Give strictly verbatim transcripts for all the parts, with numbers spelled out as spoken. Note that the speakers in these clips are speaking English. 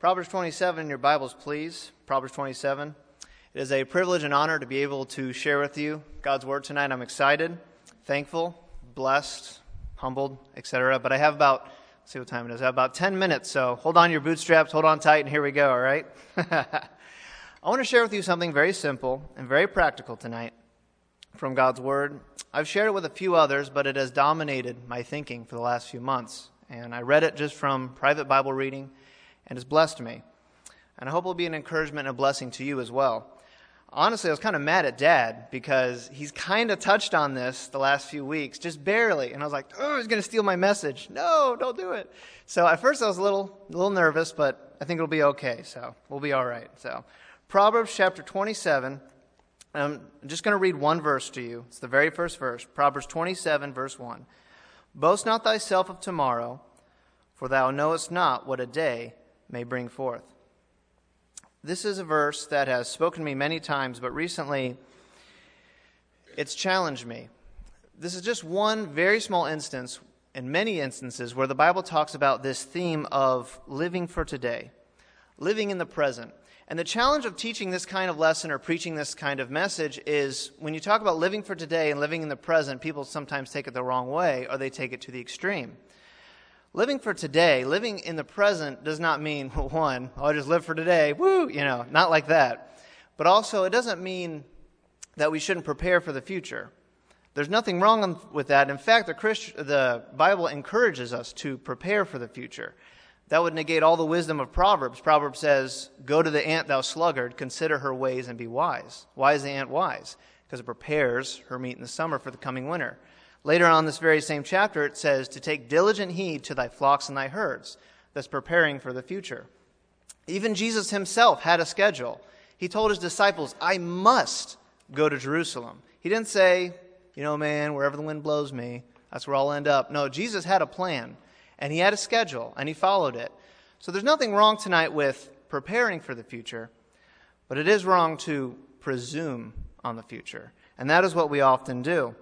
Proverbs twenty-seven in your Bibles, please. Proverbs twenty-seven. It is a privilege and honor to be able to share with you God's Word tonight. I'm excited, thankful, blessed, humbled, et cetera. But I have about, let's see what time it is, I have about ten minutes, so hold on your bootstraps, hold on tight, and here we go, all right? I want to share with you something very simple and very practical tonight from God's Word. I've shared it with a few others, but it has dominated my thinking for the last few months. And I read it just from private Bible reading, and it's blessed me. And I hope it will be an encouragement and a blessing to you as well. Honestly, I was kind of mad at Dad because he's kind of touched on this the last few weeks, just barely. And I was like, oh, he's going to steal my message. No, don't do it. So at first I was a little, a little nervous, but I think it'll be okay. So we'll be all right. So Proverbs chapter twenty-seven. I'm just going to read one verse to you. It's the very first verse. Proverbs twenty-seven, verse one. Boast not thyself of tomorrow, for thou knowest not what a day may bring forth. This is a verse that has spoken to me many times, but recently it's challenged me. This is just one very small instance in many instances where the Bible talks about this theme of living for today, living in the present. And the challenge of teaching this kind of lesson or preaching this kind of message is when you talk about living for today and living in the present, people sometimes take it the wrong way or they take it to the extreme. Living for today, living in the present does not mean, one, oh, I just live for today, woo, you know, not like that. But also, it doesn't mean that we shouldn't prepare for the future. There's nothing wrong with that. In fact, the, Christ, the Bible encourages us to prepare for the future. That would negate all the wisdom of Proverbs. Proverbs says, go to the ant, thou sluggard, consider her ways and be wise. Why is the ant wise? Because it prepares her meat in the summer for the coming winter. Later on in this very same chapter, it says to take diligent heed to thy flocks and thy herds. That's preparing for the future. Even Jesus himself had a schedule. He told his disciples, I must go to Jerusalem. He didn't say, you know, man, wherever the wind blows me, that's where I'll end up. No, Jesus had a plan, and he had a schedule, and he followed it. So there's nothing wrong tonight with preparing for the future, but it is wrong to presume on the future. And that is what we often do.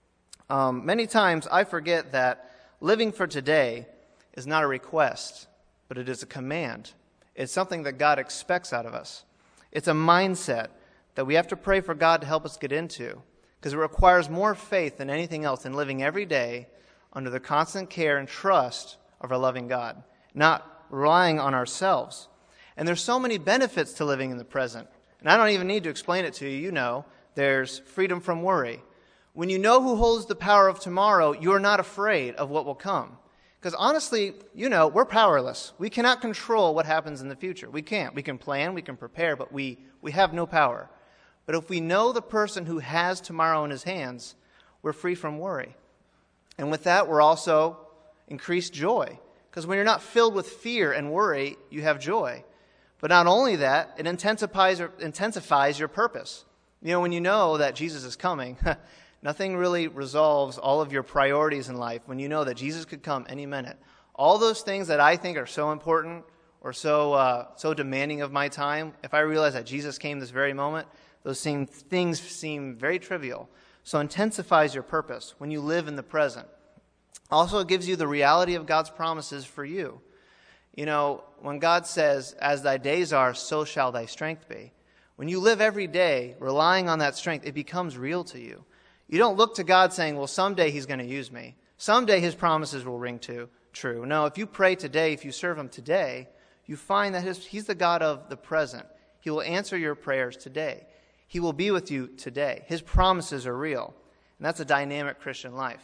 Um, many times I forget that living for today is not a request, but it is a command. It's something that God expects out of us. It's a mindset that we have to pray for God to help us get into, because it requires more faith than anything else in living every day under the constant care and trust of our loving God, not relying on ourselves. And there's so many benefits to living in the present. And I don't even need to explain it to you. You know, there's freedom from worry. When you know who holds the power of tomorrow, you're not afraid of what will come. Because honestly, you know, we're powerless. We cannot control what happens in the future. We can't. We can plan, we can prepare, but we, we have no power. But if we know the person who has tomorrow in his hands, we're free from worry. And with that, we're also increased joy. Because when you're not filled with fear and worry, you have joy. But not only that, it intensifies, intensifies your purpose. You know, when you know that Jesus is coming, nothing really resolves all of your priorities in life when you know that Jesus could come any minute. All those things that I think are so important or so uh, so demanding of my time, if I realize that Jesus came this very moment, those same things seem very trivial. So it intensifies your purpose when you live in the present. Also, it gives you the reality of God's promises for you. You know, when God says, as thy days are, so shall thy strength be. When you live every day relying on that strength, it becomes real to you. You don't look to God saying, well, someday he's going to use me. Someday his promises will ring to true. No, if you pray today, if you serve him today, you find that his, he's the God of the present. He will answer your prayers today. He will be with you today. His promises are real. And that's a dynamic Christian life.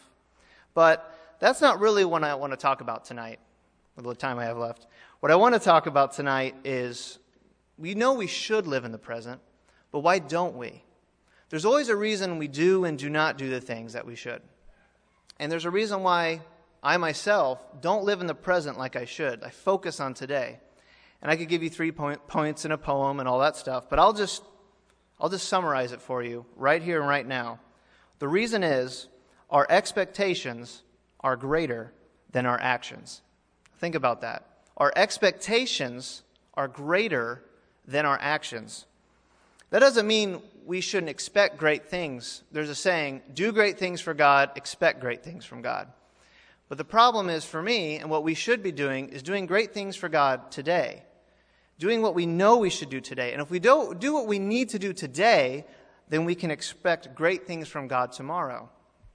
But that's not really what I want to talk about tonight, with the time I have left. What I want to talk about tonight is, we know we should live in the present, but why don't we? There's always a reason we do and do not do the things that we should. And there's a reason why I myself don't live in the present like I should. I focus on today. And I could give you three point, points in a poem and all that stuff, but I'll just I'll just summarize it for you right here and right now. The reason is our expectations are greater than our actions. Think about that. Our expectations are greater than our actions. That doesn't mean we shouldn't expect great things. There's a saying, do great things for God, expect great things from God. But the problem is for me, and what we should be doing, is doing great things for God today. doing what we know we should do today. And if we don't do what we need to do today, then we can expect great things from God tomorrow.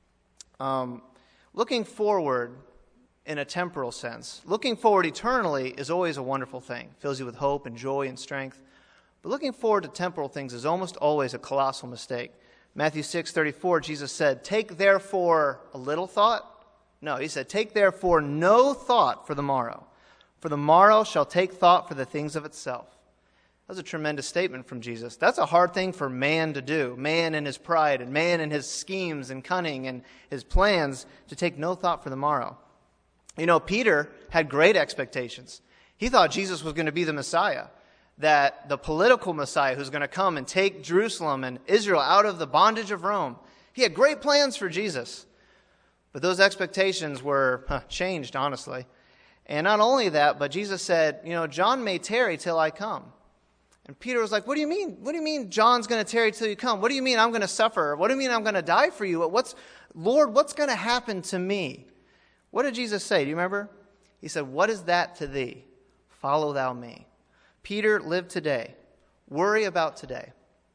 Um, looking forward in a temporal sense, looking forward eternally is always a wonderful thing. Fills you with hope and joy and strength. But looking forward to temporal things is almost always a colossal mistake. Matthew six thirty-four, Jesus said, "Take therefore a little thought." No, he said, "Take therefore no thought for the morrow. For the morrow shall take thought for the things of itself." That's a tremendous statement from Jesus. That's a hard thing for man to do. Man in his pride and man in his schemes and cunning and his plans to take no thought for the morrow. You know, Peter had great expectations. He thought Jesus was going to be the Messiah, that the political Messiah who's going to come and take Jerusalem and Israel out of the bondage of Rome. He had great plans for Jesus. But those expectations were huh, changed, honestly. And not only that, but Jesus said, you know, John may tarry till I come. And Peter was like, what do you mean? What do you mean John's going to tarry till you come? What do you mean I'm going to suffer? What do you mean I'm going to die for you? What's, Lord, what's going to happen to me? What did Jesus say? Do you remember? He said, what is that to thee? Follow thou me. Peter, live today. Worry about today.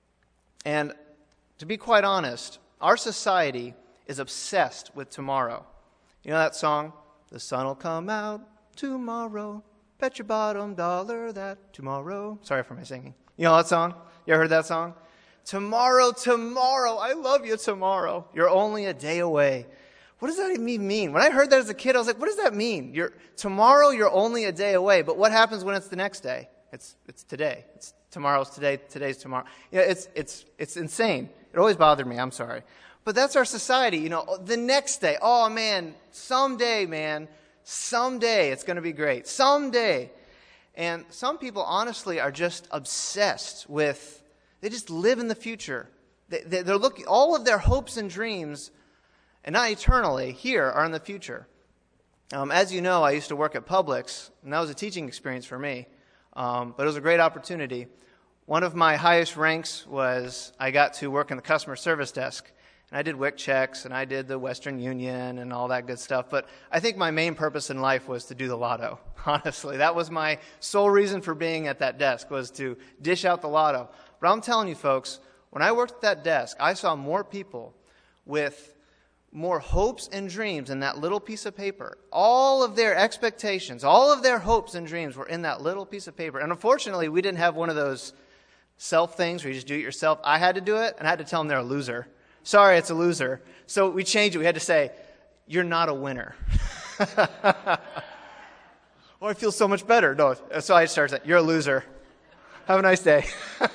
And to be quite honest, our society is obsessed with tomorrow. You know that song? The sun will come out tomorrow. Bet your bottom dollar that tomorrow. Sorry for my singing. You know that song? You ever heard that song? Tomorrow, tomorrow. I love you tomorrow. You're only a day away. What does that even mean? When I heard that as a kid, I was like, what does that mean? You're, tomorrow, you're only a day away. But what happens when it's the next day? It's it's today. It's tomorrow's today. Today's tomorrow. Yeah, it's it's it's insane. It always bothered me. I'm sorry. But that's our society. You know, the next day. Oh, man, someday, man. Someday it's going to be great. Someday. And some people, honestly, are just obsessed with, they just live in the future. They, they, they're looking, all of their hopes and dreams, and not eternally, here are in the future. Um, as you know, I used to work at Publix, and that was a teaching experience for me. Um, but it was a great opportunity. One of my highest ranks was I got to work in the customer service desk. And I did W I C checks, and I did the Western Union and all that good stuff. But I think my main purpose in life was to do the lotto, honestly. That was my sole reason for being at that desk, was to dish out the lotto. But I'm telling you, folks, when I worked at that desk, I saw more people with more hopes and dreams in that little piece of paper. All of their expectations, all of their hopes and dreams were in that little piece of paper. And unfortunately, we didn't have one of those self things where you just do it yourself. I had to do it, and I had to tell them they're a loser. Sorry, it's a loser. So we changed it. We had to say, you're not a winner. Oh, I feel so much better. No, so I started saying, you're a loser. Have a nice day.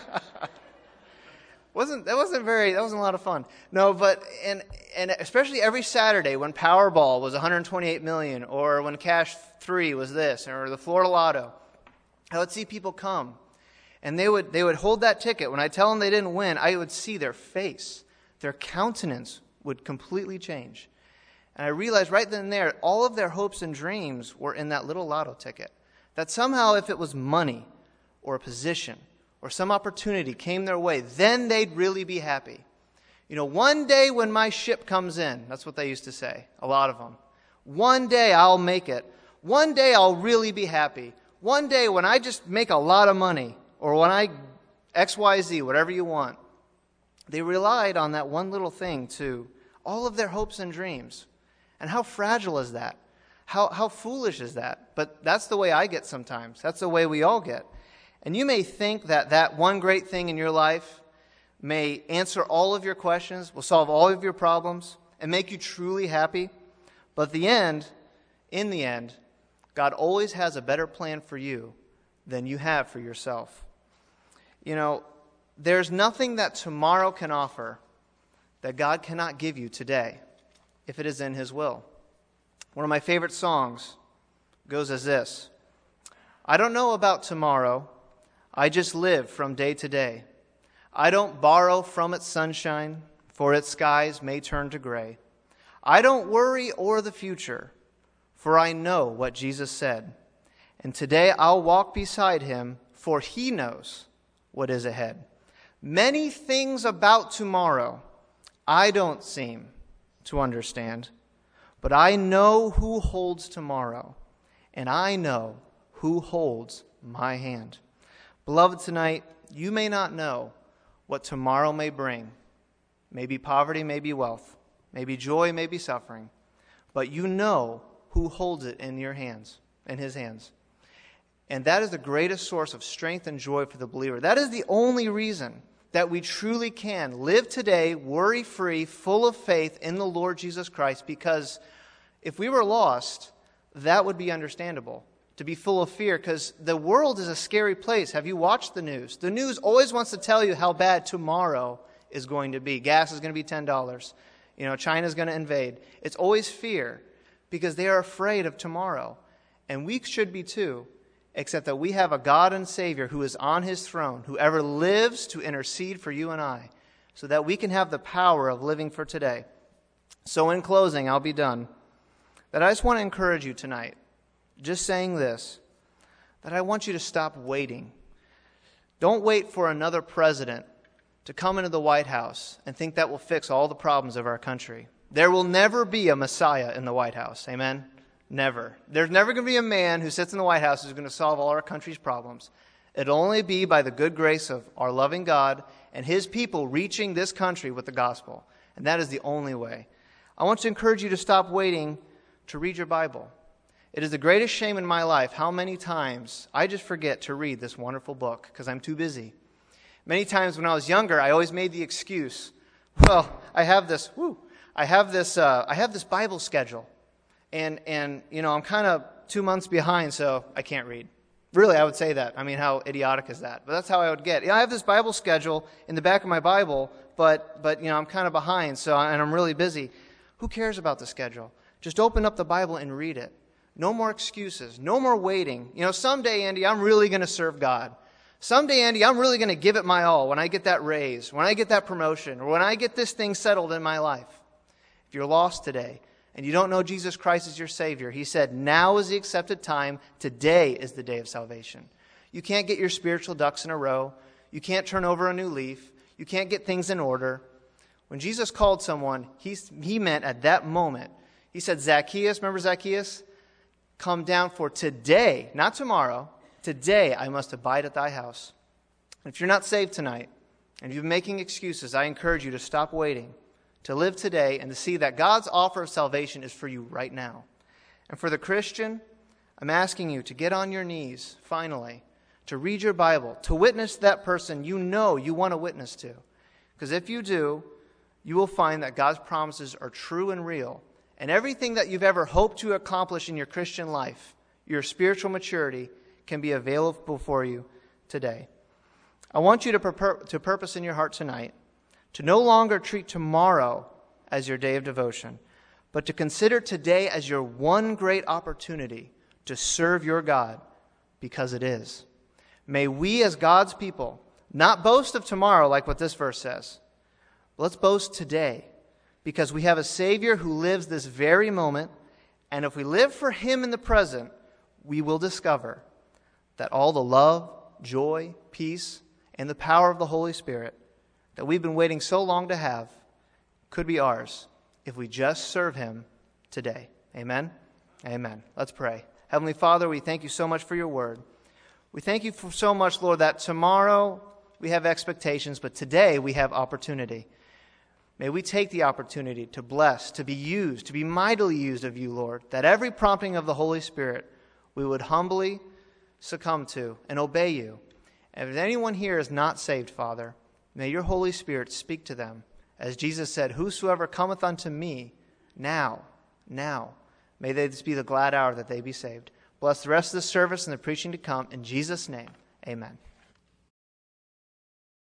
wasn't that wasn't very that wasn't a lot of fun. No, but and and especially every Saturday when Powerball was one hundred twenty-eight million, or when Cash three was this, or the Florida Lotto, I would see people come, and they would they would hold that ticket. When I tell them they didn't win, I would see their face. Their countenance would completely change. And I realized right then and there, all of their hopes and dreams were in that little lotto ticket. That somehow if it was money or a position or some opportunity came their way, then they'd really be happy. You know, one day when my ship comes in, that's what they used to say, a lot of them. One day I'll make it. One day I'll really be happy. One day when I just make a lot of money, or when I X Y Z, whatever you want. They relied on that one little thing to all of their hopes and dreams. And how fragile is that? How how foolish is that? But that's the way I get sometimes. That's the way we all get. And you may think that that one great thing in your life may answer all of your questions, will solve all of your problems, and make you truly happy. But at the end, in the end, God always has a better plan for you than you have for yourself. You know, there's nothing that tomorrow can offer that God cannot give you today, if it is in His will. One of my favorite songs goes as this: I don't know about tomorrow, I just live from day to day. I don't borrow from its sunshine, for its skies may turn to gray. I don't worry o'er the future, for I know what Jesus said. And today I'll walk beside Him, for He knows what is ahead. Many things about tomorrow I don't seem to understand, but I know who holds tomorrow, and I know who holds my hand. Beloved, tonight, you may not know what tomorrow may bring. Maybe poverty, maybe wealth, maybe joy, maybe suffering. But you know who holds it in your hands, in his hands. And that is the greatest source of strength and joy for the believer. That is the only reason that we truly can live today worry-free, full of faith in the Lord Jesus Christ, because if we were lost, that would be understandable, to be full of fear, because the world is a scary place. Have you watched the news? The news always wants to tell you how bad tomorrow is going to be. Gas is going to be ten dollars. You know, China's going to invade. It's always fear, because they are afraid of tomorrow. And we should be too, except that we have a God and Savior who is on his throne, who ever lives to intercede for you and I, so that we can have the power of living for today. So in closing, I'll be done. That I just want to encourage you tonight, just saying this, that I want you to stop waiting. Don't wait for another president to come into the White House and think that will fix all the problems of our country. There will never be a Messiah in the White House. Amen? Never. There's never going to be a man who sits in the White House who's going to solve all our country's problems. It'll only be by the good grace of our loving God and his people reaching this country with the gospel. And that is the only way. I want to encourage you to stop waiting to read your Bible. It is the greatest shame in my life how many times I just forget to read this wonderful book because I'm too busy. Many times when I was younger, I always made the excuse, well, I have this, whoo, I have this, uh, I have this Bible schedule. And, and you know, I'm kind of two months behind, so I can't read. Really, I would say that. I mean, how idiotic is that? But that's how I would get. Yeah, I have this Bible schedule in the back of my Bible, but, but you know, I'm kind of behind, so and I'm really busy. Who cares about the schedule? Just open up the Bible and read it. No more excuses. No more waiting. You know, someday, Andy, I'm really going to serve God. Someday, Andy, I'm really going to give it my all when I get that raise, when I get that promotion, or when I get this thing settled in my life. If you're lost today, and you don't know Jesus Christ as your Savior, he said, now is the accepted time. Today is the day of salvation. You can't get your spiritual ducks in a row. You can't turn over a new leaf. You can't get things in order. When Jesus called someone, he, he meant at that moment, he said, Zacchaeus, remember Zacchaeus? Come down, for today, not tomorrow, today I must abide at thy house. And if you're not saved tonight, and you've been making excuses, I encourage you to stop waiting, to live today, and to see that God's offer of salvation is for you right now. And for the Christian, I'm asking you to get on your knees, finally, to read your Bible, to witness that person you know you want to witness to. Because if you do, you will find that God's promises are true and real. And everything that you've ever hoped to accomplish in your Christian life, your spiritual maturity, can be available for you today. I want you to, purpose, to purpose in your heart tonight to no longer treat tomorrow as your day of devotion, but to consider today as your one great opportunity to serve your God, because it is. May we as God's people not boast of tomorrow like what this verse says. Let's boast today, because we have a Savior who lives this very moment, and if we live for him in the present, we will discover that all the love, joy, peace, and the power of the Holy Spirit that we've been waiting so long to have could be ours if we just serve him today. Amen? Amen. Let's pray. Heavenly Father, we thank you so much for your word. We thank you for so much, Lord, that tomorrow we have expectations, but today we have opportunity. May we take the opportunity to bless, to be used, to be mightily used of you, Lord, that every prompting of the Holy Spirit we would humbly succumb to and obey you. And if anyone here is not saved, Father, may your Holy Spirit speak to them. As Jesus said, whosoever cometh unto me, now, now, may this be the glad hour that they be saved. Bless the rest of the service and the preaching to come. In Jesus' name, amen.